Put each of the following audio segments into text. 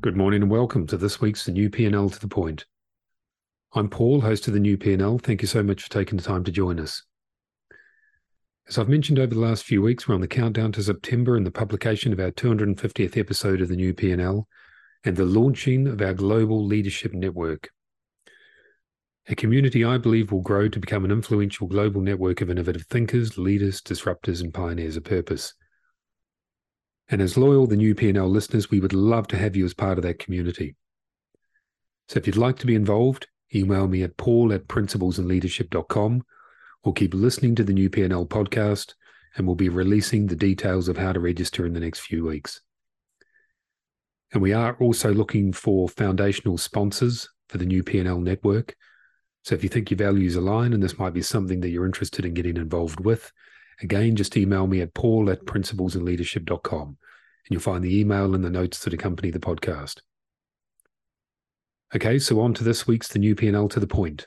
Good morning and welcome to this week's The New P&L to the Point. I'm Paul, host of The New P&L. Thank you so much for taking the time to join us. As I've mentioned over the last few weeks, we're on the countdown to September and the publication of our 250th episode of The New P&L and the launching of our Global Leadership Network. A community I believe will grow to become an influential global network of innovative thinkers, leaders, disruptors, and pioneers of purpose. And as loyal The New P&L listeners, we would love to have you as part of that community. So if you'd like to be involved, email me at paul@principlesandleadership.com or keep listening to the New P&L podcast, and we'll be releasing the details of how to register in the next few weeks. And we are also looking for foundational sponsors for the New P&L network. So if you think your values align and this might be something that you're interested in getting involved with, again, just email me at paul@principlesandleadership.com, and you'll find the email and the notes that accompany the podcast. Okay, so on to this week's The New P&L to the Point.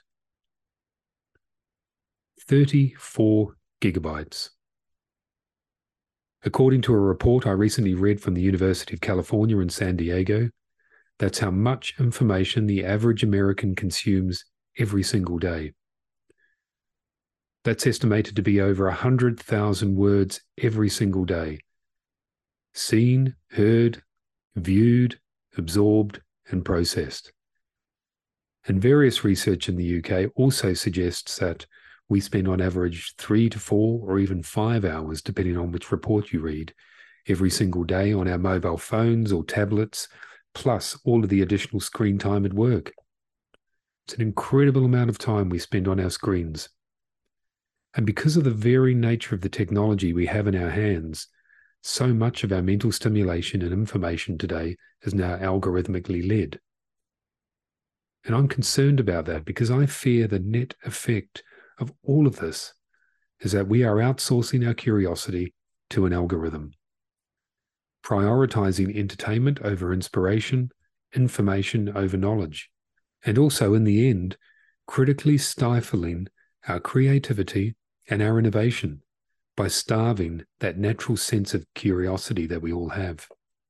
34 gigabytes. According to a report I recently read from the University of California in San Diego, that's how much information the average American consumes every single day. That's estimated to be over 100,000 words every single day. Seen, heard, viewed, absorbed, and processed. And various research in the UK also suggests that we spend on average 3 to 4 or even 5 hours, depending on which report you read, every single day on our mobile phones or tablets, plus all of the additional screen time at work. It's an incredible amount of time we spend on our screens. And because of the very nature of the technology we have in our hands, so much of our mental stimulation and information today is now algorithmically led. And I'm concerned about that because I fear the net effect of all of this is that we are outsourcing our curiosity to an algorithm, prioritizing entertainment over inspiration, information over knowledge, and also in the end, critically stifling our creativity and our innovation by starving that natural sense of curiosity that we all have.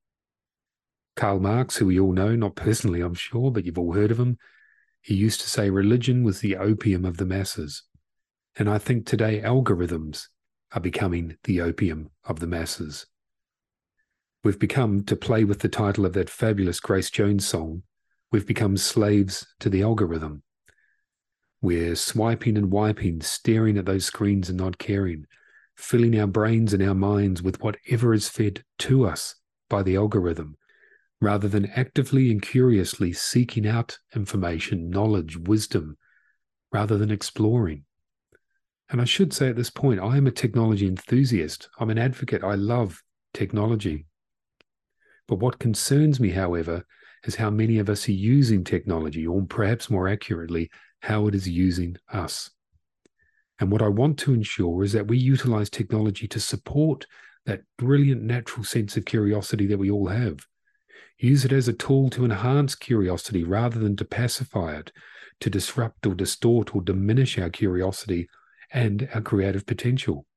Karl Marx, who we all know, not personally I'm sure, but you've all heard of him, he used to say religion was the opium of the masses. And I think today algorithms are becoming the opium of the masses. We've become, to play with the title of that fabulous Grace Jones song, we've become slaves to the algorithm. We're swiping and wiping, staring at those screens and not caring, filling our brains and our minds with whatever is fed to us by the algorithm, rather than actively and curiously seeking out information, knowledge, wisdom, rather than exploring. And I should say at this point, I am a technology enthusiast. I'm an advocate. I love technology. But what concerns me, however, is how many of us are using technology, or perhaps more accurately, how it is using us. And what I want to ensure is that we utilize technology to support that brilliant natural sense of curiosity that we all have. Use it as a tool to enhance curiosity rather than to pacify it, to disrupt or distort or diminish our curiosity and our creative potential.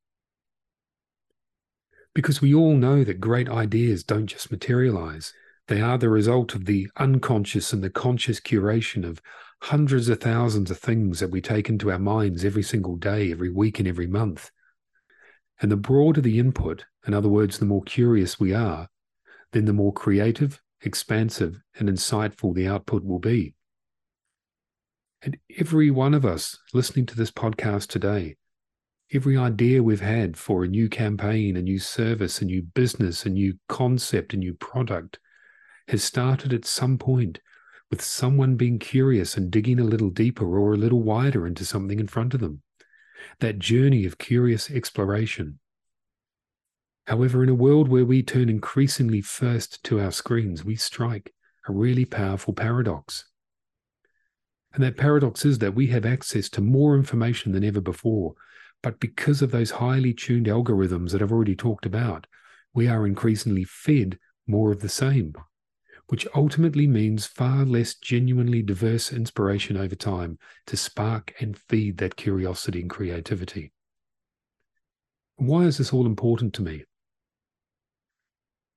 Because we all know that great ideas don't just materialize. They are the result of the unconscious and the conscious curation of hundreds of thousands of things that we take into our minds every single day, every week, and every month. And the broader the input, in other words, the more curious we are, then the more creative, expansive, and insightful the output will be. And every one of us listening to this podcast today, every idea we've had for a new campaign, a new service, a new business, a new concept, a new product, has started at some point with someone being curious and digging a little deeper or a little wider into something in front of them. That journey of curious exploration. However, in a world where we turn increasingly first to our screens, we strike a really powerful paradox. And that paradox is that we have access to more information than ever before, but because of those highly tuned algorithms that I've already talked about, we are increasingly fed more of the same, which ultimately means far less genuinely diverse inspiration over time to spark and feed that curiosity and creativity. Why is this all important to me?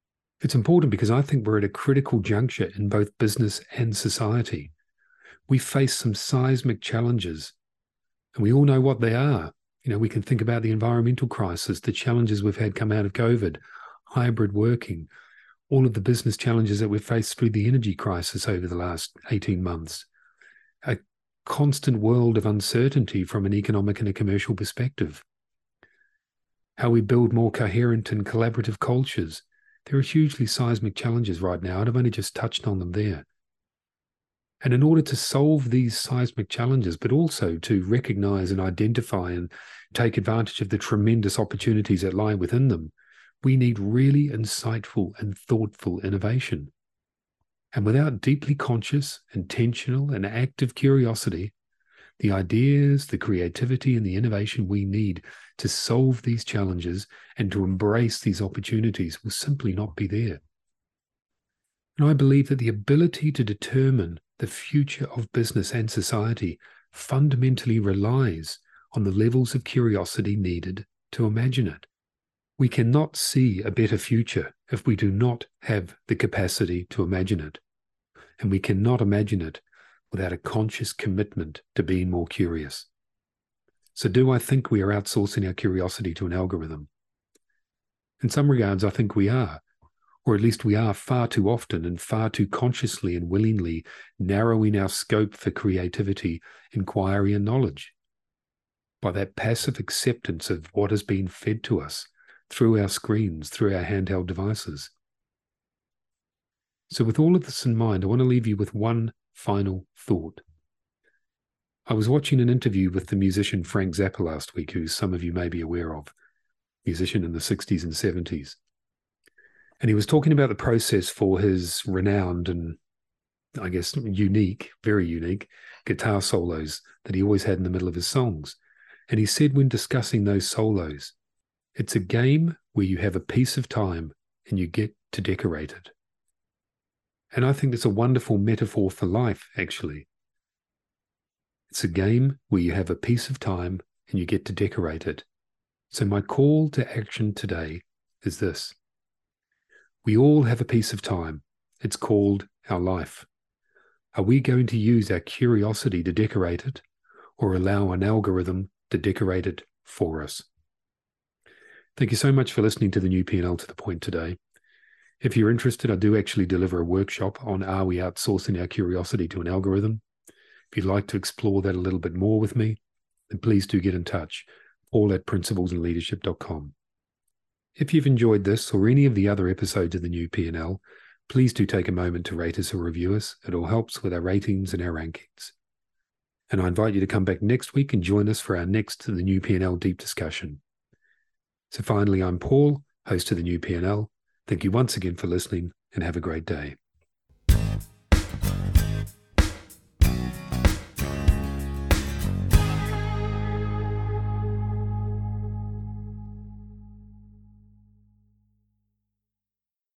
It's important because I think we're at a critical juncture in both business and society. We face some seismic challenges, and we all know what they are. We can think about the environmental crisis, the challenges we've had come out of COVID, hybrid working, all of the business challenges that we've faced through the energy crisis over the last 18 months, a constant world of uncertainty from an economic and a commercial perspective, how we build more coherent and collaborative cultures. There are hugely seismic challenges right now, and I've only just touched on them there. And in order to solve these seismic challenges, but also to recognize and identify and take advantage of the tremendous opportunities that lie within them, we need really insightful and thoughtful innovation. And without deeply conscious, intentional, and active curiosity, the ideas, the creativity, and the innovation we need to solve these challenges and to embrace these opportunities will simply not be there. And I believe that the ability to determine the future of business and society fundamentally relies on the levels of curiosity needed to imagine it. We cannot see a better future if we do not have the capacity to imagine it. And we cannot imagine it without a conscious commitment to being more curious. So do I think we are outsourcing our curiosity to an algorithm? In some regards, I think we are, or at least we are far too often and far too consciously and willingly narrowing our scope for creativity, inquiry, and knowledge by that passive acceptance of what has been fed to us through our screens, through our handheld devices. So with all of this in mind, I want to leave you with one final thought. I was watching an interview with the musician Frank Zappa last week, who some of you may be aware of, musician in the 60s and 70s. And he was talking about the process for his renowned and, I guess, unique, very unique guitar solos that he always had in the middle of his songs. And he said when discussing those solos, it's a game where you have a piece of time and you get to decorate it. And I think that's a wonderful metaphor for life, actually. It's a game where you have a piece of time and you get to decorate it. So my call to action today is this. We all have a piece of time. It's called our life. Are we going to use our curiosity to decorate it, or allow an algorithm to decorate it for us? Thank you so much for listening to the new P&L to the Point today. If you're interested, I do actually deliver a workshop on are we outsourcing our curiosity to an algorithm. If you'd like to explore that a little bit more with me, then please do get in touch, paul@principlesandleadership.com. If you've enjoyed this or any of the other episodes of the new P&L, please do take a moment to rate us or review us. It all helps with our ratings and our rankings. And I invite you to come back next week and join us for our next The New P&L Deep Discussion. So finally, I'm Paul, host of The New P&L. Thank you once again for listening and have a great day.